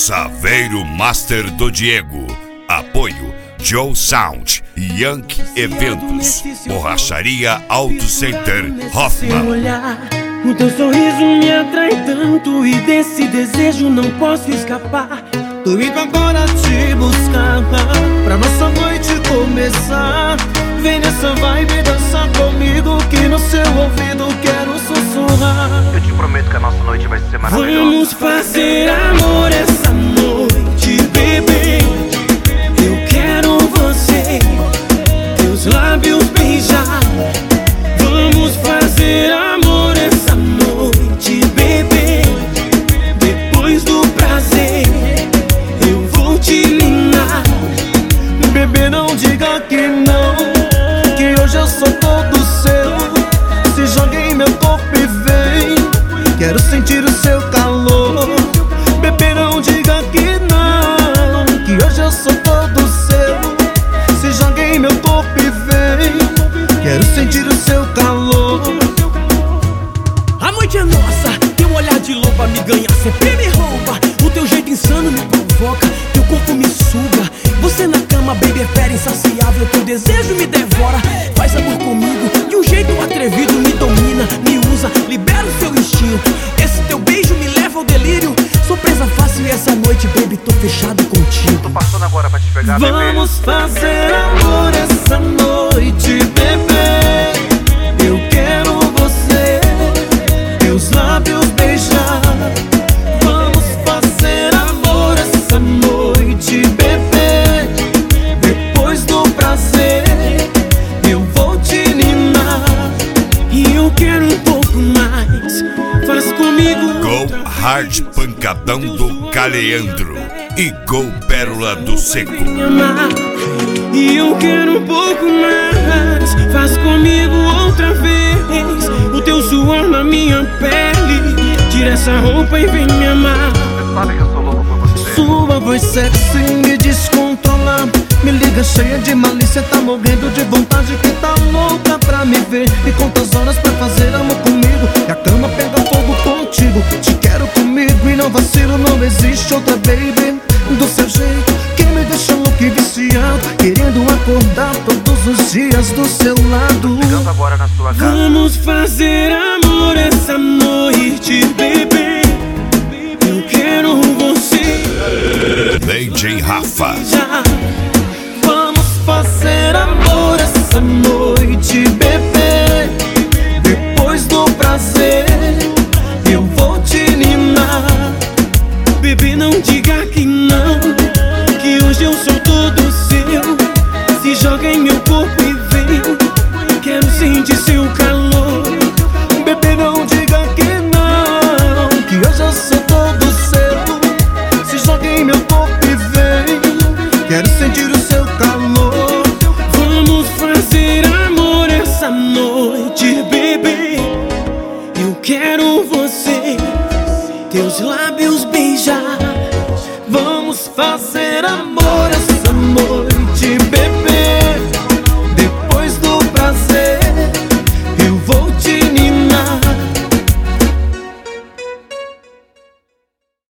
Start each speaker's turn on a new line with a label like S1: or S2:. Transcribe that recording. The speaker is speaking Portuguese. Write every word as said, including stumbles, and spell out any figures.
S1: Saveiro Master do Diego. Apoio Joe Sound, Yankee Eventos, Borracharia Auto Center, Hoffman.
S2: O teu sorriso me atrai tanto e desse desejo não posso escapar. Tô indo agora te buscar pra nossa noite começar. Vem nessa vibe dançar comigo que no seu ouvido quero sussurrar.
S3: Eu te prometo que a nossa noite vai ser maravilhosa.
S2: Vamos fazer amor essa noite, bebê. Eu quero você, teus lábios beijar. Vamos fazer amor essa noite, bebê. Depois do prazer eu vou te ninar. Bebê, não diga que não, que hoje eu sou todo seu. Se joga em meu corpo e vem, quero sentir o seu calor. Bebê, não diga que não, que hoje eu sou todo seu. Se joga em meu corpo e vem, quero sentir o seu calor. A noite é nossa, teu olhar de loba me ganha, sempre me rouba. O teu jeito insano me provoca, teu corpo me suga. Você na cama, baby, é fera insaciável. Teu desejo me devora, faz amor comigo de um jeito atrevido. Me domina, me usa, libera o seu instinto. Esse teu beijo me leva ao delírio. Sou presa fácil e essa noite, baby, tô fechado contigo.
S3: Tô passando agora pra te pegar, bebê.
S2: Vamos fazer amor essa noite, bebê. Eu quero você, teus lábios beijar. Vamos fazer amor essa noite, bebê. Depois do prazer eu vou te ninar. E eu quero um pouco mais, faz comigo.
S1: Go Hard Pancadão do Caleandro e Go Pérola do Seco.
S2: E eu quero um pouco mais, faz comigo outra vez. O teu suor na minha pele, tira essa roupa e vem me amar.
S3: Você sabe que eu sou louco por você.
S2: Sua voz sexy me descontrola, me liga cheia de malícia, tá morrendo de vontade, que tá louca pra me ver. E quantas horas pra fazer amor comigo, e a cama pega fogo contigo. Te quero comigo e não vacilo, não existe outra, baby, do seu jeito que me deixa louco e viciado, querendo acordar todos os dias do seu lado.
S3: Chegando agora na sua casa.
S2: Vamos fazer amor essa noite, bebê. Eu quero você,
S1: D J Rafa.
S2: já. Vamos fazer amor essa noite, bebê. Depois do prazer eu vou te ninar. Bebê, não diga que não, que hoje eu sou todo seu. Se joga em meu corpo e vem, quero sentir seu calor. Bebê, não diga que não, que hoje eu sou todo seu. Se joga em meu corpo e vem, quero sentir o seu calor. Vamos fazer amor essa noite, bebê. Eu quero você, teus lábios beijar. Vamos fazer amor essa noite, bebê.